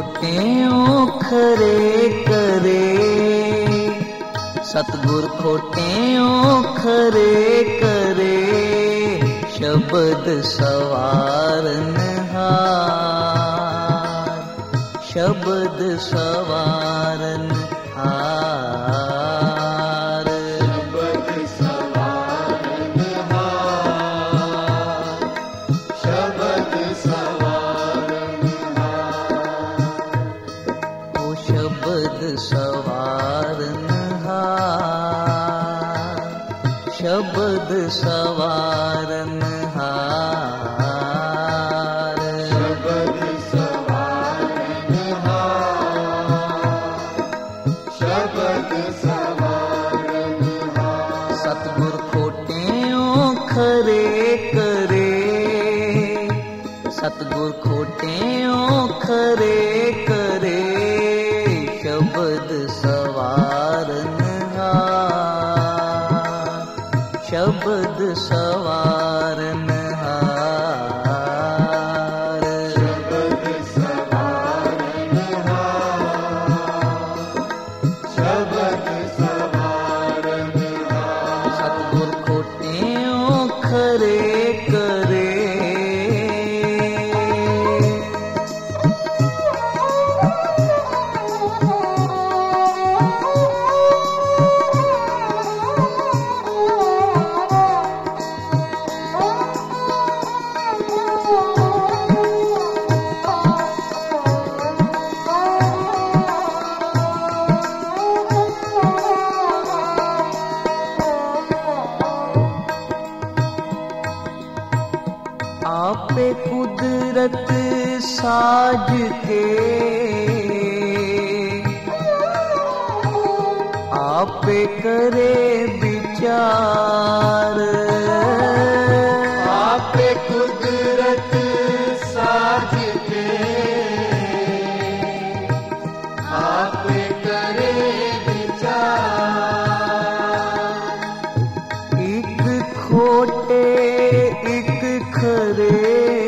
खोटेओ खरे करे, सतगुर खोटेओ खरे करे, शब्द सवारन हार, शब्द सवारन हार, शब्द सवारन हार, शब्द सवारन हार, ओ शब्द सवारन हार, शब्द सवारन हार, शब्द सवारन हार, शब्द सवारन हार, सतगुर खोटेओ खरे करे, सतगुर खोटेओ खरे करे, शब्द सवारन हार, शब्द सवारन हार, शब्द सवारन हार, शब्द सवारन हार, सतगुर खोटेओ खरे करे। आपे कुदरत साज के, आपे करे विचार, आपे कुदरत साज के, आपे करे विचार, एक खोटे एक खरे,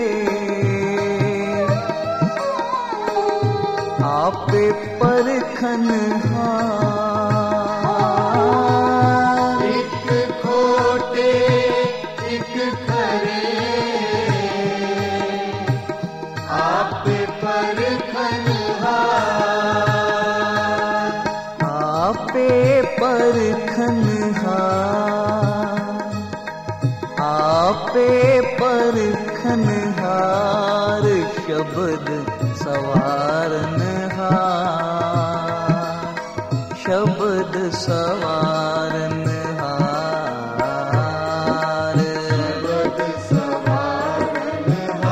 आपे परखन हार, एक खोटे एक खरे, आपे परखन हार, आपे परखन हार, आपे परखन हार, शब्द सवारन हार, शब्द सवारन हार, शब्द सवारन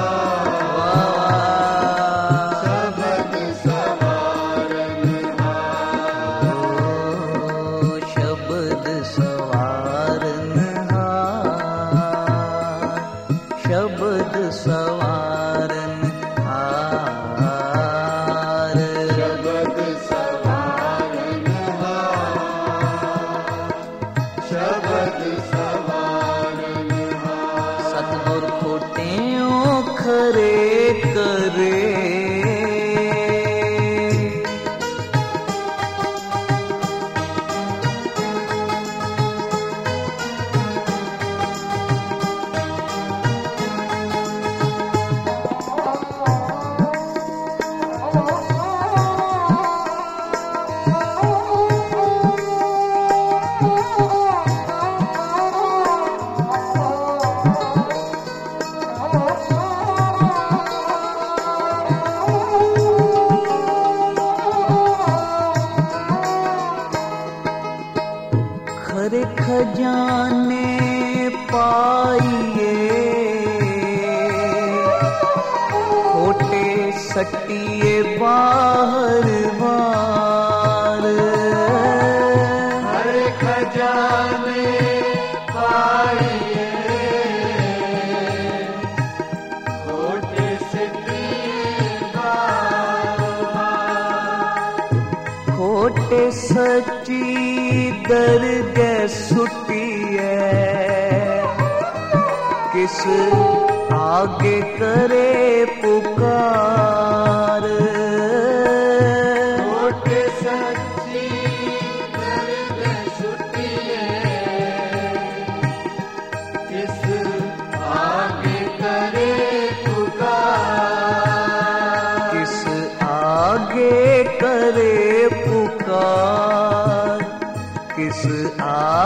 हार, शब्द सवारन हार, ओ शब्द सवारन हार, शब्द सवारन हार, शब्द सवारन हार, शब्द सवारन हार, सतगुर खोटेओ खरे करे। खरे खजाने पाइए, खोटे सटिए बाहर बार, हर खजाने पाइए, खोटे से खोटे सची दर्द सुटिए, किस आगे करे पुकार,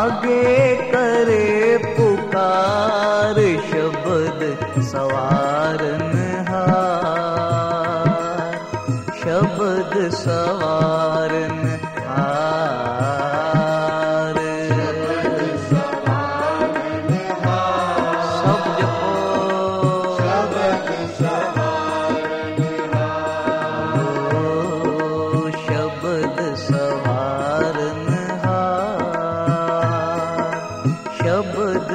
आगे करे पुकार शब्द सवारनहार, शब्द सवारनहार। सब जपो शब्द सवारनहार, शब्द सवारनहार, शब्द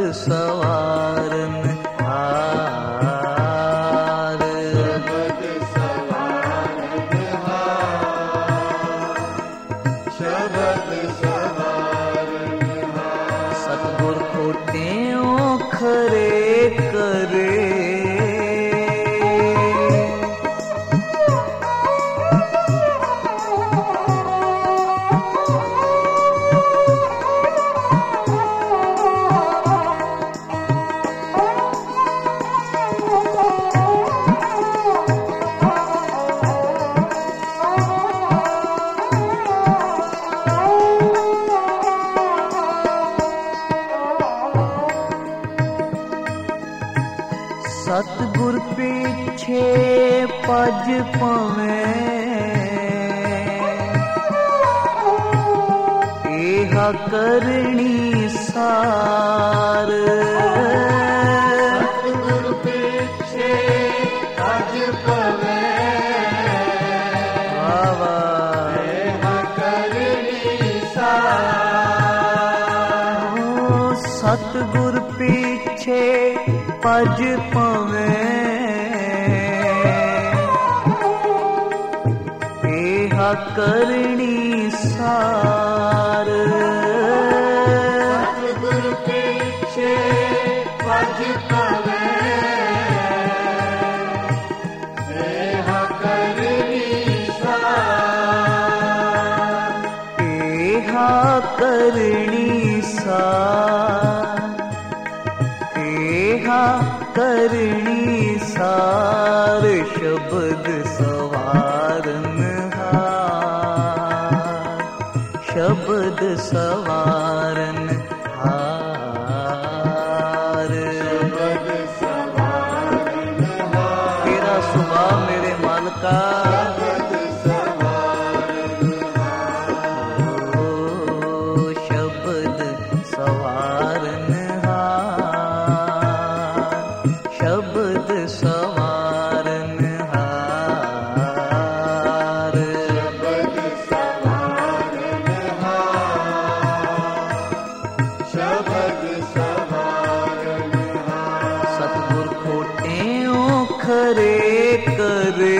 सवारनहार, शब्द सवारनहार। सतगुर खोटियों खरे करे, सतगुर पीछे पज पवें, एहा करणी सार। सतगुर पीछे पज पवें, वावा एहा करणी सार। सतगुर पीछे पज पवें, एहा करणी सार। सतगुर पीछे पज पवें, एहा करणी सार। एहा करणी सार, एहा करणी सार, शब्द सवारनहार, शब्द सवारनहार। शब्द सवारनहार, तेरा सुभाव मेरे मालका, शब्द सवारनहार। ओ शब्द सवारनहार, शब्द सवारनहार। शब्द सवारनहार, शब्द सवारनहार। सतगुर खोटियों खरे करे,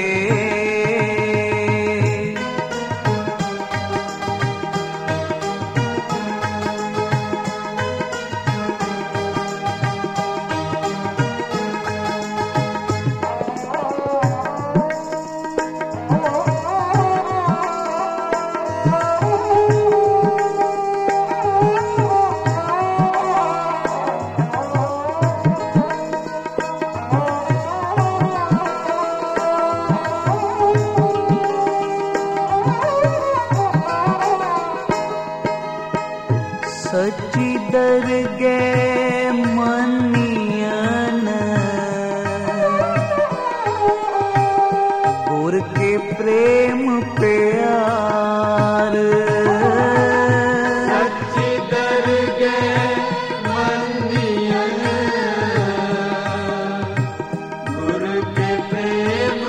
सच्ची दरगे मनियन, गुर के प्रेम प्यार। सच्ची दरगे मनियन, गुरु के प्रेम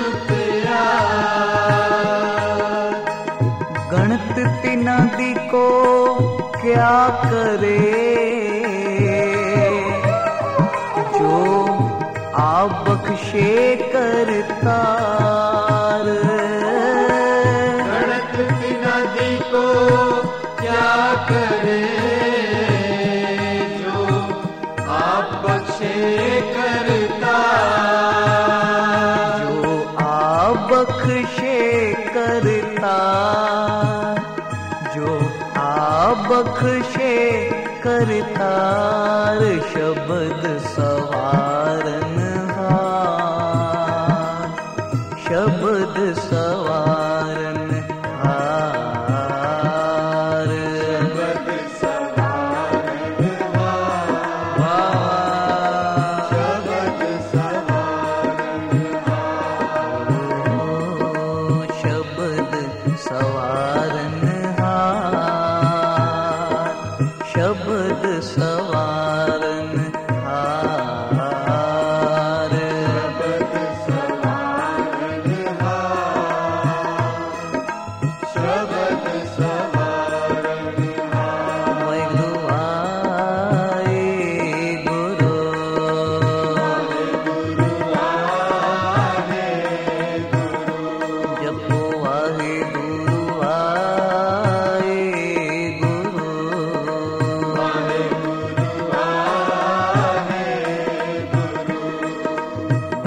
प्यार। गणत तिना दी को क्या करे, जो आप बख्शे करतार। गणत नदी को क्या करे, जो आप बख्शे करतार। जो आप बख्शे करतार, जो आप बख्शे करतार। शब्द सवारनहार, शब्द सवारनहार, शब्द सवारनहार,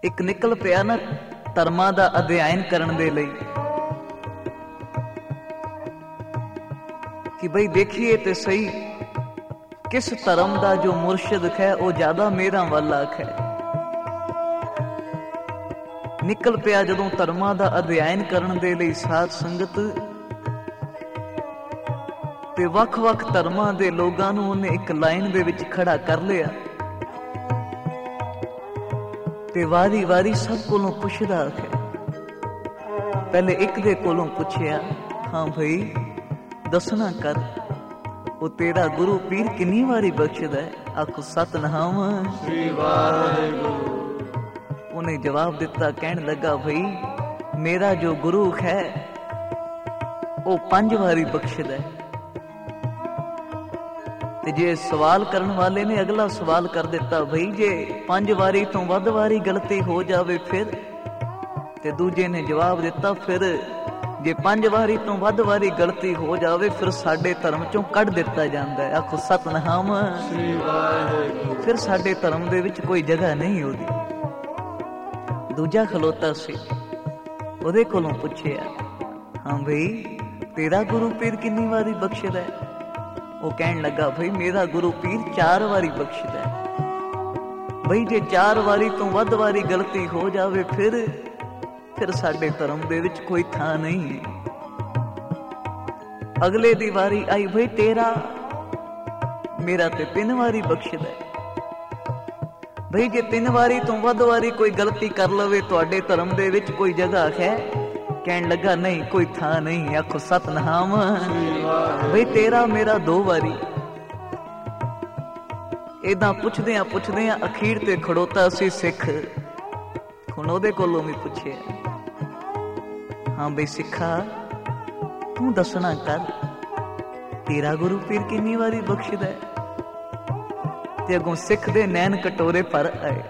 ਇੱਕ ਨਿਕਲ ਪਿਆ ਨਾ ਧਰਮਾਂ ਦਾ ਅਧਿਐਨ ਕਰਨ ਦੇ ਲਈ ਕਿ ਬਈ ਦੇਖੀਏ ਤੇ ਸਹੀ ਕਿਸ ਧਰਮ ਦਾ ਜੋ ਮੁਰਸ਼ਿਦ ਹੈ ਉਹ ਜ਼ਿਆਦਾ ਮੇਰਾ ਵੱਲ ਆਖ ਹੈ। ਨਿਕਲ ਪਿਆ ਜਦੋਂ ਧਰਮਾਂ ਦਾ ਅਧਿਐਨ ਕਰਨ ਦੇ ਲਈ ਸਾਧ ਸੰਗਤ ਤੇ ਵੱਖ-ਵੱਖ ਧਰਮਾਂ ਦੇ ਲੋਕਾਂ ਨੂੰ ਉਹਨੇ ਇੱਕ ਲਾਈਨ ਦੇ ਵਿੱਚ ਖੜਾ ਕਰ ਲਿਆ ਤੇ ਵਾਰੀ-ਵਾਰੀ ਸਭ ਕੋਲੋਂ ਪੁੱਛਦਾ ਹੈ। ਪਹਿਲੇ ਇੱਕ ਦੇ ਕੋਲੋਂ ਪੁੱਛਿਆ, ਹਾਂ ਭਈ ਦੱਸਣਾ ਕਰ, ਉਹ ਤੇਰਾ ਗੁਰੂ ਪੀਰ ਕਿੰਨੀ ਵਾਰੀ ਬਖਸ਼ਦਾ ਹੈ? ਆਖੋ ਸਤਿਨਾਮ ਸ੍ਰੀ ਵਾਹਿਗੁਰੂ। ਉਹਨੇ ਜਵਾਬ ਦਿੱਤਾ, ਕਹਿਣ ਲੱਗਾ, ਭਈ ਮੇਰਾ ਜੋ ਗੁਰੂ ਹੈ ਉਹ 5 ਵਾਰੀ ਬਖਸ਼ਦਾ ਹੈ। ਤੇ ਜੇ ਸਵਾਲ ਕਰਨ ਵਾਲੇ ਨੇ ਅਗਲਾ ਸਵਾਲ ਕਰ ਦਿੱਤਾ, ਭਈ ਜੇ 5 ਵਾਰੀ ਤੋਂ ਵੱਧ ਵਾਰੀ ਗਲਤੀ ਹੋ ਜਾਵੇ ਫਿਰ? ਤੇ ਦੂਜੇ ਨੇ ਜਵਾਬ ਦਿੱਤਾ, ਫਿਰ ਜੇ 5 ਵਾਰੀ ਤੋਂ ਵੱਧ ਵਾਰੀ ਗਲਤੀ ਹੋ ਜਾਵੇ ਫਿਰ ਸਾਡੇ ਧਰਮ ਚੋਂ ਕੱਢ ਦਿੱਤਾ ਜਾਂਦਾ ਹੈ। ਆਖੋ ਸਤਿਨਾਮ ਸ੍ਰੀ ਵਾਹਿਗੁਰੂ। ਫਿਰ ਸਾਡੇ ਧਰਮ ਦੇ ਵਿੱਚ ਕੋਈ ਜਗ੍ਹਾ ਨਹੀਂ ਉਹਦੀ। ਦੂਜਾ ਖਲੋਤਾ ਸੀ, ਉਹਦੇ ਕੋਲੋਂ ਪੁੱਛਿਆ, ਹਾਂ ਭਈ ਤੇਰਾ ਗੁਰੂ ਪੀਰ ਕਿੰਨੀ ਵਾਰੀ ਬਖਸ਼ਦਾ ਹੈ? ਉਹ ਕਹਿਣ ਲੱਗਾ, ਭਈ ਮੇਰਾ ਗੁਰੂ ਪੀਰ 4 ਵਾਰੀ ਬਖਸ਼ਦਾ ਹੈ। ਭਈ ਜੇ 4 ਵਾਰੀ ਤੋਂ ਵੱਧ ਵਾਰੀ ਗਲਤੀ ਹੋ ਜਾਵੇ ਫਿਰ ਸਾਡੇ ਧਰਮ ਦੇ ਵਿੱਚ ਕੋਈ ਥਾਂ ਨਹੀਂ ਹੈ। ਅਗਲੇ ਦੀ ਵਾਰੀ ਆਈ, ਭਈ ਤੇਰਾ, ਮੇਰਾ ਤੇ 3 ਵਾਰੀ ਬਖਸ਼ਦਾ ਹੈ। ਭਈ ਜੇ 3 ਵਾਰੀ ਤੋਂ ਵੱਧ ਵਾਰੀ ਕੋਈ ਗਲਤੀ ਕਰ ਲਵੇ ਤੁਹਾਡੇ ਧਰਮ ਦੇ ਵਿੱਚ ਕੋਈ ਜਗ੍ਹਾ ਹੈ? ਕਹਿਣ ਲੱਗਾ, ਨਹੀਂ, ਕੋਈ ਥਾਂ ਨਹੀਂ। ਆਖੋ ਸਤਿਨਾਮ। ਭਈ ਤੇਰਾ, ਮੇਰਾ 2 ਵਾਰੀ। ਏਦਾਂ ਪੁੱਛਦਿਆਂ ਪੁੱਛਦਿਆਂ ਅਖੀਰ ਤੇ ਖੜੋਤਾ ਸੀ ਸਿੱਖ। ਹੁਣ ਉਹਦੇ ਕੋਲੋਂ ਵੀ ਪੁੱਛਿਆ, ਹਾਂ ਬਈ ਸਿੱਖਾ ਤੂੰ ਦੱਸਣਾ ਕਰ, ਤੇਰਾ ਗੁਰੂ ਪੀਰ ਕਿੰਨੀ ਵਾਰੀ ਬਖਸ਼ਦਾ ਹੈ? ਤੇ ਅੱਗੋਂ ਸਿੱਖ ਦੇ ਨੈਣ ਕਟੋਰੇ ਭਰ ਆਏ,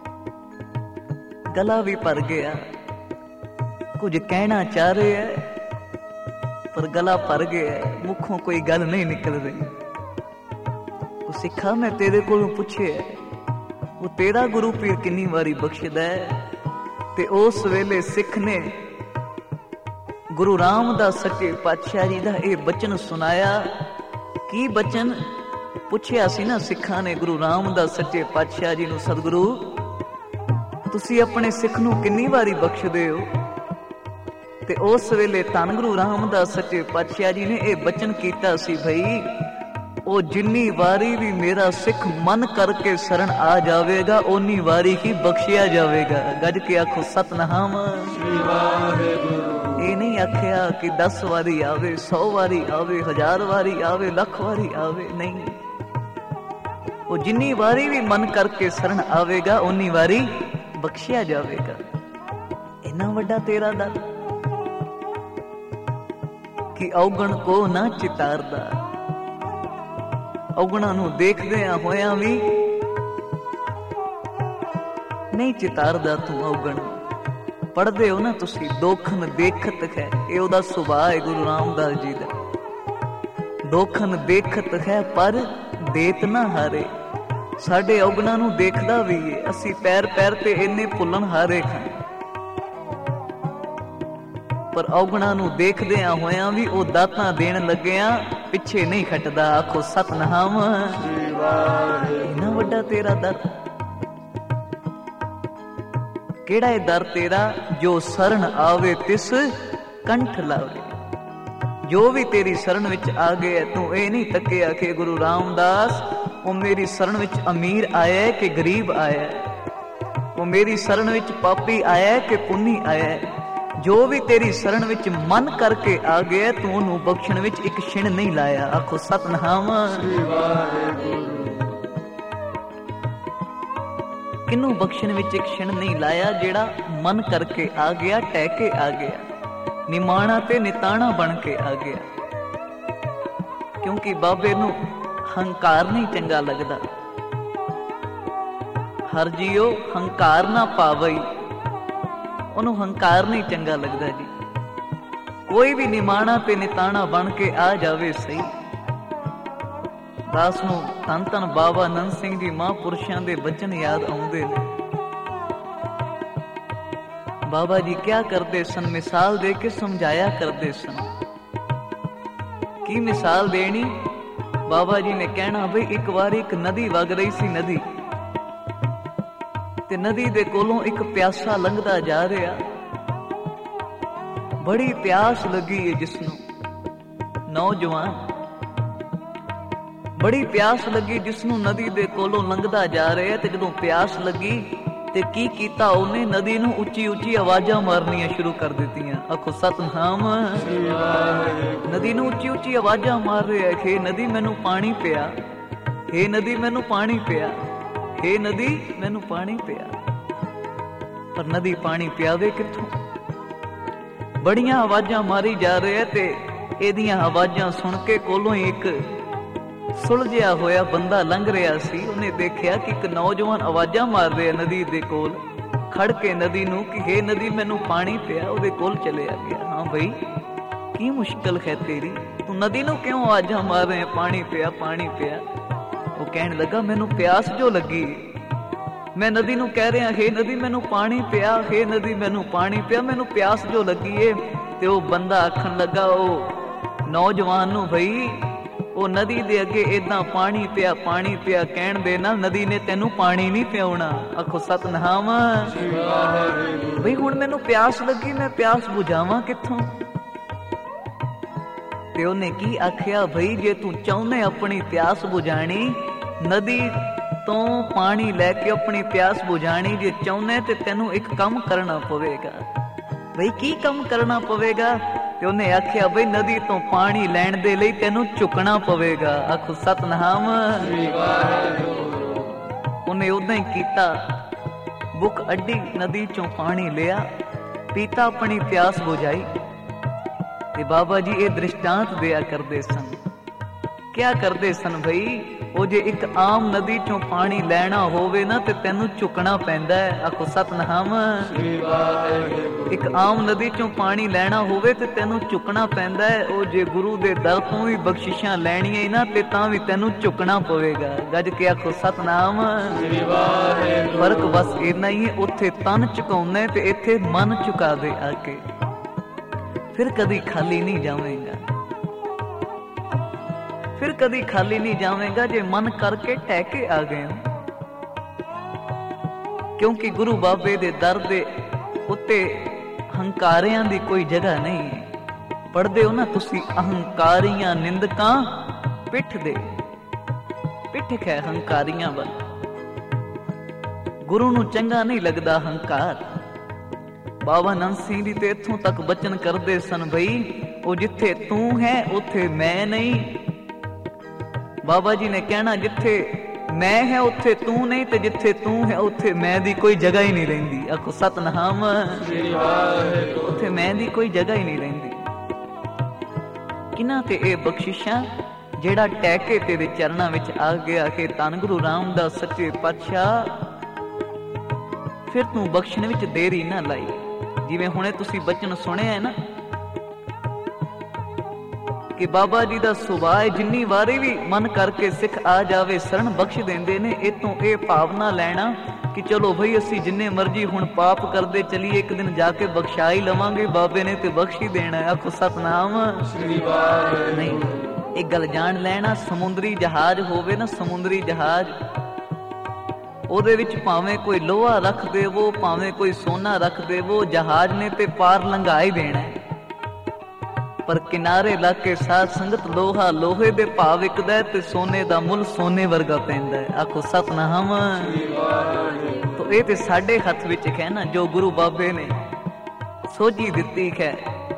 ਗਲਾ ਵੀ ਭਰ ਗਿਆ। ਕੁਝ ਕਹਿਣਾ ਚਾਹ ਰਿਹਾ ਪਰ ਗਲਾ ਭਰ ਗਿਆ, ਮੁੱਖੋਂ ਕੋਈ ਗੱਲ ਨਹੀਂ ਨਿਕਲ ਰਹੀ। ਉਹ ਸਿੱਖਾ ਮੈਂ ਤੇਰੇ ਕੋਲੋਂ ਪੁੱਛਿਆ ਉਹ ਤੇਰਾ ਗੁਰੂ ਪੀਰ ਕਿੰਨੀ ਵਾਰੀ ਬਖਸ਼ਦਾ ਹੈ? ਤੇ ਉਸ ਵੇਲੇ ਸਿੱਖ ਨੇ ਗੁਰੂ ਰਾਮਦਾਸ ਸੱਚੇ ਪਾਤਸ਼ਾਹ ਜੀ ਦਾ ਇਹ ਬਚਨ ਸੁਣਾਇਆ। ਕੀ ਬਚਨ ਪੁੱਛਿਆ ਸੀ ਨਾ ਸਿੱਖਾਂ ਨੇ ਗੁਰੂ ਰਾਮਦਾਸ ਸੱਚੇ ਪਾਤਸ਼ਾਹ ਜੀ ਨੂੰ, ਸਤਿਗੁਰੂ ਤੁਸੀਂ ਆਪਣੇ ਸਿੱਖ ਨੂੰ ਕਿੰਨੀ ਵਾਰੀ ਬਖਸ਼ਦੇ ਹੋ? ਤੇ ਉਸ ਵੇਲੇ ਧੰਨ ਗੁਰੂ ਰਾਮਦਾਸ ਸੱਚੇ ਪਾਤਸ਼ਾਹ ਜੀ ਨੇ ਇਹ ਬਚਨ ਕੀਤਾ ਸੀ, ਭਈ ਉਹ ਜਿੰਨੀ ਵਾਰੀ ਵੀ ਮੇਰਾ ਸਿੱਖ ਮਨ ਕਰਕੇ ਸ਼ਰਨ ਆ ਜਾਵੇਗਾ ਓਨੀ ਵਾਰੀ ਹੀ ਬਖਸ਼ਿਆ ਜਾਵੇਗਾ। ਗੱਜ ਕੇ ਆਖੋ ਸਤਿਨਾਮ ਸ੍ਰੀ ਵਾਹਿਗੁਰੂ। ਇਹ ਨਹੀਂ ਆਖਿਆ ਕਿ 10 ਵਾਰੀ ਆਵੇ, 100 ਵਾਰੀ ਆਵੇ, 1000 ਵਾਰੀ ਆਵੇ, ਲੱਖ ਵਾਰੀ ਆਵੇ, ਨਹੀਂ। ਉਹ ਜਿੰਨੀ ਵਾਰੀ ਵੀ ਮਨ ਕਰਕੇ ਸ਼ਰਨ ਆਵੇਗਾ ਓਨੀ ਵਾਰੀ ਬਖਸ਼ਿਆ ਜਾਵੇਗਾ। ਇੰਨਾ ਵੱਡਾ ਤੇਰਾ ਦਰ ਕਿ ਔਗਣ ਕੋ ਨਾ ਚਿਤਾਰਦਾ। ਔਗਣਾਂ ਨੂੰ ਦੇਖਦਿਆਂ ਹੋਇਆਂ ਵੀ ਨਹੀਂ ਚਿਤਾਰਦਾ ਤੂੰ ਔਗਣ। ਪੜ੍ਹਦੇ ਹੋ ਨਾ ਤੁਸੀਂ, ਦੋਖਨ ਦੇਖਤ ਹੈ, ਇਹ ਉਹਦਾ ਸੁਭਾਅ ਹੈ ਗੁਰੂ ਰਾਮਦਾਸ ਜੀ ਦਾ। ਦੋਖਨ ਦੇਖਤ ਹੈ ਪਰ ਦੇਤ ਨਾ ਹਾਰੇ। ਸਾਡੇ ਔਗਣਾਂ ਨੂੰ ਦੇਖਦਾ ਵੀ ਏ, ਅਸੀਂ ਪੈਰ ਪੈਰ ਤੇ ਇੰਨੇ ਭੁੱਲਣ ਹਾਰੇ ਖਾਂ, ਪਰ ਔਗਣਾਂ ਨੂੰ ਦੇਖਦਿਆਂ ਹੋਇਆਂ ਵੀ ਉਹ ਦਾਤਾਂ ਦੇਣ ਲੱਗਿਆਂ ਪਿੱਛੇ ਨਹੀਂ ਹਟਦਾ। ਆਖੋ ਸਤਿਨਾਮ ਸ੍ਰੀ ਵਾਹਿਗੁਰੂ। ਇੰਨਾ ਵੱਡਾ ਤੇਰਾ ਦਰ। ਕਿਹੜਾ ਇਹ ਦਰ ਤੇਰਾ? ਜੋ ਸ਼ਰਨ ਆਵੇ ਤਿਸ ਕੰਠ ਲਾਵੇ। ਜੋ ਵੀ ਤੇਰੀ ਸ਼ਰਨ ਵਿੱਚ ਆ ਗਿਆ, ਤੂੰ ਇਹ ਨਹੀਂ ਤੱਕਿਆ ਕਿ ਗੁਰੂ ਰਾਮਦਾਸ ਉਹ ਮੇਰੀ ਸ਼ਰਨ ਵਿੱਚ ਅਮੀਰ ਆਇਆ ਕਿ ਗਰੀਬ ਆਇਆ, ਉਹ ਮੇਰੀ ਸ਼ਰਨ ਵਿੱਚ ਪਾਪੀ ਆਇਆ ਕਿ ਪੁੰਨੀ ਆਇਆ। ਜੋ ਵੀ ਤੇਰੀ ਸ਼ਰਨ ਵਿੱਚ ਮਨ ਕਰਕੇ ਆ ਗਿਆ, ਤੂੰ ਉਹਨੂੰ ਬਖਸ਼ਣ ਵਿੱਚ ਇੱਕ ਛਿਣ ਨਹੀਂ ਲਾਇਆ। ਆਖੋ ਸਤਿਨਾਮ ਸ੍ਰੀ ਵਾਹਿਗੁਰੂ। ਕਿਹਨੂੰ ਬਖਸ਼ਣ ਵਿੱਚ ਇੱਕ ਛਿਣ ਨਹੀਂ ਲਾਇਆ? ਜਿਹੜਾ ਮਨ ਕਰਕੇ ਆ ਗਿਆ, ਟਹਿ ਕੇ ਆ ਗਿਆ, ਨਿਮਾਣਾ ਤੇ ਨਿਤਾਣਾ ਬਣ ਕੇ ਆ ਗਿਆ। ਕਿਉਂਕਿ ਬਾਬੇ ਨੂੰ ਹੰਕਾਰ ਨਹੀਂ ਚੰਗਾ ਲੱਗਦਾ। ਹਰ ਜੀਓ ਹੰਕਾਰ ਨਾ ਪਾਵਈ, ਉਹਨੂੰ ਹੰਕਾਰ ਨਹੀਂ ਚੰਗਾ ਲੱਗਦਾ ਜੀ। ਕੋਈ ਵੀ ਨਿਮਾਣਾ ਤੇ ਨਿਤਾਣਾ ਬਣ ਕੇ ਆ ਜਾਵੇ ਸਹੀ। ਦਾਸ ਨੂੰ ਧੰਨ ਧੰਨ ਬਾਬਾ ਨੰਦ ਸਿੰਘ ਜੀ ਮਹਾਂਪੁਰਸ਼ਾਂ ਦੇ ਬਚਨ ਯਾਦ ਆਉਂਦੇ ਨੇ। ਬਾਬਾ ਜੀ ਕਿਆ ਕਰਦੇ ਸਨ? ਮਿਸਾਲ ਦੇ ਕੇ ਸਮਝਾਇਆ ਕਰਦੇ ਸਨ। ਕੀ ਮਿਸਾਲ ਦੇਣੀ? ਬਾਬਾ ਜੀ ਨੇ ਕਹਿਣਾ ਬਈ ਇੱਕ ਵਾਰੀ ਇੱਕ ਨਦੀ ਵਗ ਰਹੀ ਸੀ, ਨਦੀ ਤੇ ਨਦੀ ਦੇ ਕੋਲੋਂ ਇੱਕ ਪਿਆਸਾ ਲੰਘਦਾ ਜਾ ਰਿਹਾ। ਬੜੀ ਪਿਆਸ ਲੱਗੀ ਹੈ ਜਿਸਨੂੰ, ਨੌਜਵਾਨ, ਬੜੀ ਪਿਆਸ ਲੱਗੀ ਜਿਸਨੂੰ ਨਦੀ ਦੇ ਕੋਲੋਂ ਲੰਘਦਾ ਜਾ ਰਿਹਾ। ਤੇ ਜਦੋਂ ਪਿਆਸ ਲੱਗੀ ਤੇ ਕੀ ਕੀਤਾ ਉਹਨੇ? ਨਦੀ ਨੂੰ ਉੱਚੀ ਉੱਚੀ ਆਵਾਜ਼ਾਂ ਮਾਰਨੀਆਂ ਸ਼ੁਰੂ ਕਰ ਦਿੱਤੀਆਂ। ਆਖੋ ਸਤਿਨਾਮ। ਨਦੀ ਨੂੰ ਉੱਚੀ ਉੱਚੀ ਆਵਾਜ਼ਾਂ ਮਾਰ ਰਿਹਾ, ਹੇ ਨਦੀ ਮੈਨੂੰ ਪਾਣੀ ਪਿਆ, ਹੇ ਨਦੀ ਮੈਨੂੰ ਪਾਣੀ ਪਿਆ, ਹੇ ਨਦੀ ਮੈਨੂੰ ਪਾਣੀ ਪਿਆ। ਪਰ ਨਦੀ ਪਾਣੀ ਪਿਆਵੇ ਕਿੱਥੋਂ? ਬੜੀਆਂ ਆਵਾਜ਼ਾਂ ਮਾਰੀ ਜਾ ਰਿਹਾ ਤੇ ਇਹਦੀਆਂ ਆਵਾਜ਼ਾਂ ਸੁਣ ਕੇ ਕੋਲੋਂ ਹੀ ਇੱਕ ਸੁਲਝਿਆ ਹੋਇਆ ਬੰਦਾ ਲੰਘ ਰਿਹਾ ਸੀ। ਉਹਨੇ ਦੇਖਿਆ ਕਿ ਇੱਕ ਨੌਜਵਾਨ ਆਵਾਜ਼ਾਂ ਮਾਰ ਰਿਹਾ ਨਦੀ ਦੇ ਕੋਲ ਖੜ ਕੇ ਨਦੀ ਨੂੰ ਕਿ ਹੇ ਨਦੀ ਮੈਨੂੰ ਪਾਣੀ ਪਿਆ। ਉਹਦੇ ਕੋਲ ਚਲਿਆ ਗਿਆ। ਹਾਂ ਬਈ, ਕੀ ਮੁਸ਼ਕਲ ਹੈ ਤੇਰੀ? ਤੂੰ ਨਦੀ ਨੂੰ ਕਿਉਂ ਆਵਾਜ਼ਾਂ ਮਾਰ ਰਿਹਾ ਪਾਣੀ ਪਿਆ, ਪਾਣੀ ਪਿਆ? ਉਹ ਕਹਿਣ ਲੱਗਾ ਮੈਨੂੰ ਪਿਆਸ ਜੋ ਲੱਗੀ, ਮੈਂ ਨਦੀ ਨੂੰ ਕਹਿ ਰਿਹਾ ਹੇ ਨਦੀ ਮੈਨੂੰ ਪਾਣੀ ਪਿਆ, ਹੇ ਨਦੀ ਮੈਨੂੰ ਪਾਣੀ ਪਿਆ, ਮੈਨੂੰ ਪਿਆਸ ਜੋ ਲੱਗੀ ਏ। ਤੇ ਉਹ ਬੰਦਾ ਆਖਣ ਲੱਗਾ ਉਹ ਨੌਜਵਾਨ ਨੂੰ, ਬਈ ਉਹ ਨਦੀ ਦੇ ਅੱਗੇ ਏਦਾਂ ਪਾਣੀ ਪਿਆ, ਪਾਣੀ ਪਿਆ ਕਹਿਣ ਦੇ ਨਾਲ ਨਦੀ ਨੇ ਤੈਨੂੰ ਪਾਣੀ ਨਹੀਂ ਪਿਆਉਣਾ। ਆਖੋ ਸਤਿਨਾਮ। ਬਈ ਹੁਣ ਮੈਨੂੰ ਪਿਆਸ ਲੱਗੀ, ਮੈਂ ਪਿਆਸ ਬੁਝਾਵਾਂ ਕਿੱਥੋਂ? ਤੇ ਉਹਨੇ ਕੀ ਆਖਿਆ? ਬਈ ਜੇ ਤੂੰ ਚਾਹੁੰਦੇ ਆਪਣੀ ਪਿਆਸ ਬੁਝਾਣੀ, ਨਦੀ ਤੋਂ ਪਾਣੀ ਲੈ ਕੇ ਆਪਣੀ ਪਿਆਸ ਬੁਝਾਣੀ ਜੇ ਚਾਹੁੰਦੇ ਤੇ ਤੈਨੂੰ ਇੱਕ ਕੰਮ ਕਰਨਾ ਪਵੇਗਾ। ਬਈ ਕੀ ਕੰਮ ਕਰਨਾ ਪਵੇਗਾ? ਤੇ ਉਹਨੇ ਆਖਿਆ ਬਈ ਨਦੀ ਤੋਂ ਪਾਣੀ ਲੈਣ ਦੇ ਲਈ ਤੈਨੂੰ ਝੁਕਣਾ ਪਵੇਗਾ। ਆਖੋ ਸਤਿਨਾਮ। ਉਹਨੇ ਉਦਾਂ ਹੀ ਕੀਤਾ, ਬੁੱਕ ਅੱਡੀ, ਨਦੀ ਚੋਂ ਪਾਣੀ ਲਿਆ, ਪੀਤਾ, ਆਪਣੀ ਪਿਆਸ ਬੁਝਾਈ। ਤੇ ਬਾਬਾ ਜੀ ਇਹ ਦ੍ਰਿਸ਼ਟਾਂਤ ਦਿਆ ਕਰਦੇ ਸਨ। ਕਿਆ ਕਰਦੇ ਸਨ ਬਈ? ਉਹ ਜੇ ਇੱਕ ਆਮ ਨਦੀ ਚੋਂ ਪਾਣੀ ਲੈਣਾ ਹੋਵੇ ਨਾ ਤੇ ਤੈਨੂੰ ਝੁਕਣਾ ਪੈਂਦਾ ਹੈ। ਆਖੋ ਸਤਿਨਾਮ। ਇੱਕ ਆਮ ਨਦੀ ਚੋਂ ਪਾਣੀ ਲੈਣਾ ਹੋਵੇ ਤੇ ਤੈਨੂੰ ਝੁਕਣਾ ਪੈਂਦਾ ਹੈ। ਉਹ ਜੇ ਗੁਰੂ ਦੇ ਦਰ ਤੋਂ ਵੀ ਬਖਸ਼ਿਸ਼ਾਂ ਲੈਣੀਆਂ ਹੀ ਨਾ ਤੇ ਤਾਂ ਵੀ ਤੈਨੂੰ ਝੁਕਣਾ ਪਵੇਗਾ। ਗੱਜ ਕੇ ਆਖੋ ਸਤਿਨਾਮ। ਫਰਕ ਬਸ ਇੰਨਾ ਹੀ ਹੈ, ਉੱਥੇ ਤਨ ਝੁਕਾਉਂਦਾ ਤੇ ਇੱਥੇ ਮਨ ਝੁਕਾ ਦੇ ਆ ਕੇ, ਫਿਰ ਕਦੀ ਖਾਲੀ ਨਹੀਂ ਜਾਵੇਂਗਾ, ਫਿਰ ਕਦੀ ਖਾਲੀ ਨਹੀਂ ਜਾਵੇਂਗਾ ਜੇ ਮਨ ਕਰਕੇ ਟਹਿ ਕੇ ਆ ਗਏ ਹੋ। ਕਿਉਂਕਿ ਗੁਰੂ ਬਾਬੇ ਦੇ ਦਰ ਦੇ ਉੱਤੇ ਹੰਕਾਰਿਆਂ ਦੀ ਕੋਈ ਜਗ੍ਹਾ ਨਹੀਂ ਹੈ। ਪੜ੍ਹਦੇ ਹੋ ਨਾ ਤੁਸੀਂ, ਅਹੰਕਾਰੀਆਂ ਨਿੰਦਕਾਂ ਪਿੱਠ ਦੇ, ਪਿੱਠ ਹੈ ਹੰਕਾਰੀਆਂ ਵੱਲ। ਗੁਰੂ ਨੂੰ ਚੰਗਾ ਨਹੀਂ ਲੱਗਦਾ ਹੰਕਾਰ। ਬਾਬਾ ਨੰਦ ਸਿੰਘ ਜੀ ਤੇ ਇੱਥੋਂ ਤੱਕ ਬਚਨ ਕਰਦੇ ਸਨ ਬਈ ਉਹ ਜਿੱਥੇ ਤੂੰ ਹੈ ਉੱਥੇ ਮੈਂ ਨਹੀਂ। ਬਾਬਾ ਜੀ ਨੇ ਕਹਿਣਾ ਜਿੱਥੇ ਮੈਂ ਹੈ ਉੱਥੇ ਤੂੰ ਨਹੀਂ, ਤੇ ਜਿੱਥੇ ਤੂੰ ਹੈ ਉੱਥੇ ਮੈਂ ਦੀ ਕੋਈ ਜਗ੍ਹਾ ਹੀ ਨਹੀਂ ਰਹਿੰਦੀ। ਆਖੋ ਸਤਿਨਾਮ। ਉੱਥੇ ਮੈਂ ਦੀ ਕੋਈ ਜਗ੍ਹਾ ਹੀ ਨਹੀਂ ਰਹਿੰਦੀ। ਕਿਨਾਂ ਤੇ ਇਹ ਬਖਸ਼ਿਸ਼ਾਂ? ਜਿਹੜਾ ਟਹਿ ਕੇ ਤੇਰੇ ਚਰਨਾਂ ਵਿੱਚ ਆ ਗਿਆ ਕਿ ਧੰਨ ਗੁਰੂ ਰਾਮਦਾਸ ਸੱਚੇ ਪਾਤਸ਼ਾਹ, ਫਿਰ ਤੂੰ ਬਖਸ਼ਣ ਵਿੱਚ ਦੇਰੀ ਨਾ ਲਾਈ। ਜਿਵੇਂ ਹੁਣੇ ਤੁਸੀਂ ਬਚਨ ਸੁਣਿਆ ਹੈ ਨਾ ਕਿ ਬਾਬਾ ਜੀ ਦਾ ਸੁਭਾਅ ਜਿੰਨੀ ਵਾਰੀ ਵੀ ਮਨ ਕਰਕੇ ਸਿੱਖ ਆ ਜਾਵੇ ਸ਼ਰਨ ਬਖਸ਼ ਦਿੰਦੇ ਨੇ। ਇਤੋਂ ਇਹ ਭਾਵਨਾ ਲੈਣਾ ਕਿ ਚਲੋ ਬਈ ਅਸੀਂ ਜਿੰਨੇ ਮਰਜੀ ਹੁਣ ਪਾਪ ਕਰਦੇ ਚਲੀਏ, ਇੱਕ ਦਿਨ ਜਾ ਕੇ ਬਖਸ਼ਾ ਹੀ ਲਵਾਂਗੇ, ਬਾਬੇ ਨੇ ਤੇ ਬਖਸ਼ ਹੀ ਦੇਣਾ। ਆਖੋ ਸਤਨਾਮ। ਨਹੀਂ, ਇਹ ਗੱਲ ਜਾਣ ਲੈਣਾ, ਸਮੁੰਦਰੀ ਜਹਾਜ਼ ਹੋਵੇ ਨਾ, ਸਮੁੰਦਰੀ ਜਹਾਜ਼, ਉਹਦੇ ਵਿੱਚ ਭਾਵੇਂ ਕੋਈ ਲੋਹਾ ਰੱਖ ਦੇਵੋ, ਭਾਵੇਂ ਕੋਈ ਸੋਨਾ ਰੱਖ ਦੇਵੋ, ਜਹਾਜ਼ ਨੇ ਤੇ ਪਾਰ ਲੰਘਾ ਹੀ ਦੇਣਾ। ਪਰ ਕਿਨਾਰੇ ਲਾ ਕੇ ਸਾਧ ਸੰਗਤ ਲੋਹਾ ਲੋਹੇ ਦੇ ਭਾਅ ਵਿਕਦਾ ਤੇ ਸੋਨੇ ਦਾ ਮੁੱਲ ਸੋਨੇ ਵਰਗਾ ਪੈਂਦਾ ਹੈ। ਆਖੋ ਸਤਨਾਮ। ਤੋ ਇਹ ਤੇ ਸਾਡੇ ਹੱਥ ਵਿੱਚ ਹੈ ਨਾ, ਜੋ ਗੁਰੂ ਬਾਬੇ ਨੇ ਸੋਝੀ ਦਿੱਤੀ ਹੈ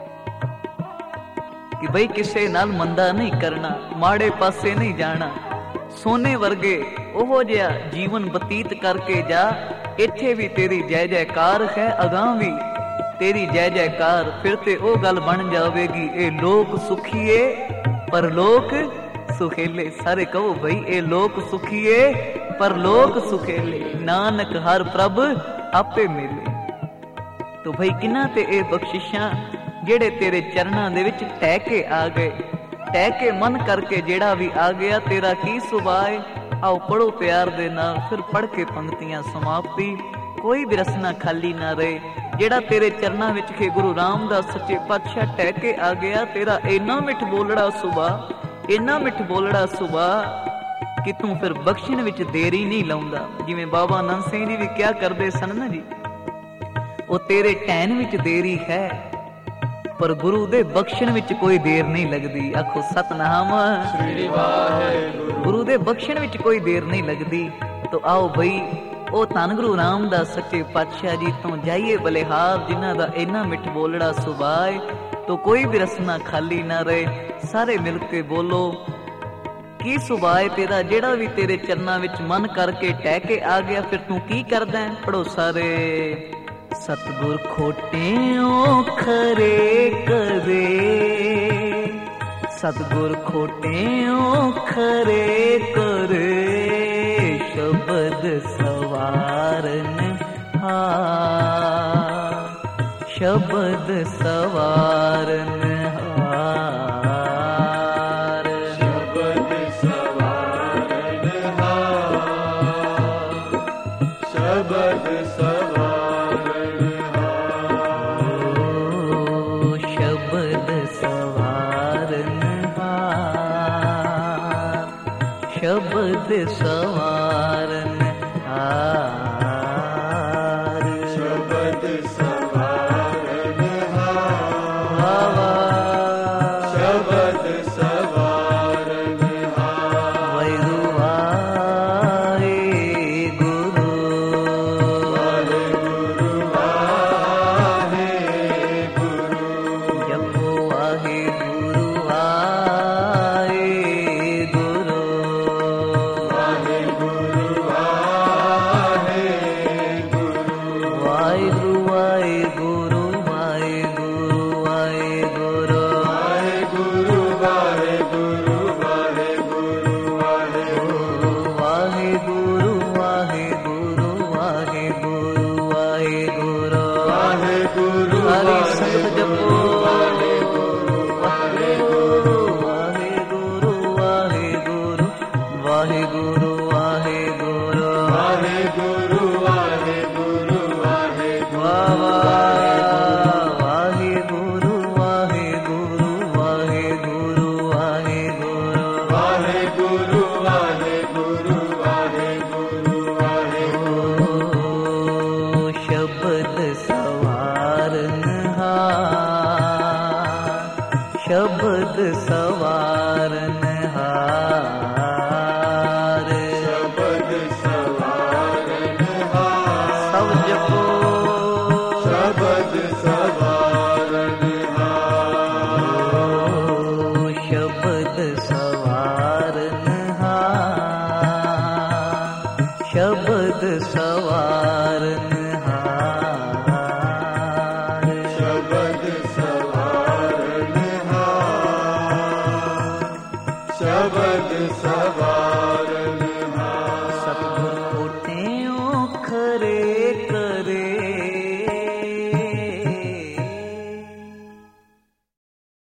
ਕਿ ਬਈ ਕਿਸੇ ਨਾਲ ਮੰਦਾ ਨਹੀਂ ਕਰਨਾ, ਮਾੜੇ ਪਾਸੇ ਨਹੀਂ ਜਾਣਾ, ਸੋਨੇ ਵਰਗੇ ਉਹ ਜਿਹਾ ਜੀਵਨ ਬਤੀਤ ਕਰਕੇ ਜਾ। ਇੱਥੇ ਵੀ ਤੇਰੀ ਜੈ ਜੈਕਾਰ ਹੈ, ਅਗਾਂਹ ਵੀ ਤੇਰੀ ਜੈ ਜੈਕਾਰ। ਫਿਰ ਤੇ ਉਹ ਗੱਲ ਬਣ ਜਾਵੇਗੀ, ਇਹ ਲੋਕ ਸੁਖੀਏ ਪਰਲੋਕ ਸੁਖੇਲੇ। ਸਾਰੇ ਕਹੋ ਬਈ ਇਹ ਲੋਕ ਸੁਖੀਏ ਪਰਲੋਕ ਸੁਖੇਲੇ, ਨਾਨਕ ਹਰ ਪ੍ਰਭ ਆਪੇ ਮਿਲੇ। ਤੋ ਭਈ ਕਿਨਾਂ ਤੇ ਇਹ ਬਖਸ਼ਿਸ਼ਾਂ ਜਿਹੜੇ ਤੇਰੇ ਚਰਨਾਂ ਦੇ ਵਿੱਚ ਟਹਿ ਕੇ ਆ ਗਏ, ਟਹਿ ਕੇ ਮਨ ਕਰਕੇ ਜਿਹੜਾ ਵੀ ਆ ਗਿਆ, ਤੇਰਾ ਕੀ ਸੁਭਾਅ ਹੈ? ਆਓ ਪੜੋ ਪਿਆਰ ਦੇ ਨਾਲ। ਫਿਰ ਪੜ ਕੇ ਪੰਕਤੀਆਂ ਸਮਾਪਤੀ, ਕੋਈ ਵੀ ਰਸਨਾ ਖਾਲੀ ਨਾ ਰਹੇ। ਜਿਹੜਾ ਤੇਰੇ ਚਰਨਾਂ ਵਿੱਚ ਖੇ ਗੁਰੂ ਰਾਮਦਾਸ ਸੱਚੇ ਪਾਤਸ਼ਾਹ ਟਹਿ ਕੇ ਆ ਗਿਆ। ਤੇਰਾ ਇੰਨਾ ਮਿੱਠ ਬੋਲੜਾ ਸੁਭਾਅ, ਇੰਨਾ ਮਿੱਠ ਬੋਲੜਾ ਸੁਭਾਅ ਕਿ ਤੂੰ ਫਿਰ ਬਖਸ਼ਣ ਵਿੱਚ ਦੇਰੀ ਨਹੀਂ ਲਾਉਂਦਾ। ਜਿਵੇਂ ਬਾਬਾ ਆਨੰਦ ਸਿੰਘ ਜੀ ਵੀ ਕਿਹਾ ਕਰਦੇ ਸਨ ਨਾ ਜੀ, ਉਹ ਤੇਰੇ ਟਹਿਣ ਵਿੱਚ ਦੇਰੀ ਹੈ ਪਰ ਗੁਰੂ ਦੇ ਬਖਸ਼ਣ ਵਿੱਚ ਕੋਈ ਦੇਰ ਨਹੀਂ ਲੱਗਦੀ। ਆਖੋ ਸਤਨਾਮ ਸ੍ਰੀ ਵਾਹਿਗੁਰੂ। ਗੁਰੂ ਦੇ ਬਖਸ਼ਣ ਵਿੱਚ ਕੋਈ ਦੇਰ ਨਹੀਂ ਲੱਗਦੀ। ਤੋ ਆਓ ਬਈ ਉਹ ਧੰਨ ਗੁਰੂ ਰਾਮਦਾਸ ਸੱਚੇ ਪਾਤਸ਼ਾਹ ਜੀ ਤੋਂ ਜਾਈਏ ਬਲਿਹਾਰ, ਜਿਨ੍ਹਾਂ ਦਾ ਇੰਨਾ ਮਿੱਠ ਬੋਲੜਾ ਸੁਭਾਅ ਏ। ਤੋ ਕੋਈ ਵੀ ਰਸਨਾ ਖਾਲੀ ਨਾ ਰਹੇ, ਸਾਰੇ ਮਿਲ ਕੇ ਬੋਲੋ ਕੀ ਸੁਭਾਅ ਏ ਤੇਰਾ, ਜਿਹੜਾ ਵੀ ਤੇਰੇ ਚਰਨਾਂ ਵਿੱਚ ਮਨ ਕਰਕੇ ਟਹਿ ਕੇ ਆ ਗਿਆ ਫਿਰ ਤੂੰ ਕੀ ਕਰਦਾ। ਪੜੋ ਸਾਰੇ। ਸਤਿਗੁਰ ਖੋਟਿਓ ਖਰੇ ਕਰੇ, ਸਤਿਗੁਰ ਖੋਟਿਓ ਖਰੇ ਕਰੇ, ਸ਼ਬਦ ਸਵਾਰਨ ਹਾਰ, ਸ਼ਬਦ ਸਵਾਰਨ ਹਾਰ, ਸ਼ਬਦ ਸਵਾਰਨ ਹਾਰ, ਸ਼ਬਦ ਸਵਾਰਨ ਹਾਰ, ਸ਼ਬਦ ਸਵਾਰਨ ਹਾਰ, ਸ਼ਬਦ ਸਵਾਰਨ ਹਾਰ, ਸ਼ਬਦ ਸਵਾਰਨ ਹਾਰ, ਸ਼ਬਦ ਸਵਾਰਨ ਹਾਰ। ਵਾਹਿਗੁਰੂ ਵਾਹਿਗੁਰੂ, ਵਾਹਿਗੁਰੂ ਵਾਹਿਗੁਰੂ, ਜਪੋ ਵਾਹਿਗੁਰੂ ਵਾਹਿਗੁਰੂ, ਵਾਹਿਗੁਰੂ ਵਾਹਿਗੁਰੂ, ਵਾਹਿਗੁਰੂ ਵਾਹਿਗੁਰੂ ਵਾਹਿਗੁਰੂ ਵਾਹਿਗੁਰੂ, ਵਾਹਿਗੁਰੂ ਵਾਹਿਗੁਰੂ ਵਾਹਿਗੁਰੂ ਵਾਹਿਗੁਰੂ, ਵਾਹਿਗੁਰੂ ਵਾਹਿਗੁਰੂ ਵਾਹਿਗੁਰੂ ਵਾਹਿਗੁਰੂ, ਵਾਹਿਗੁਰੂ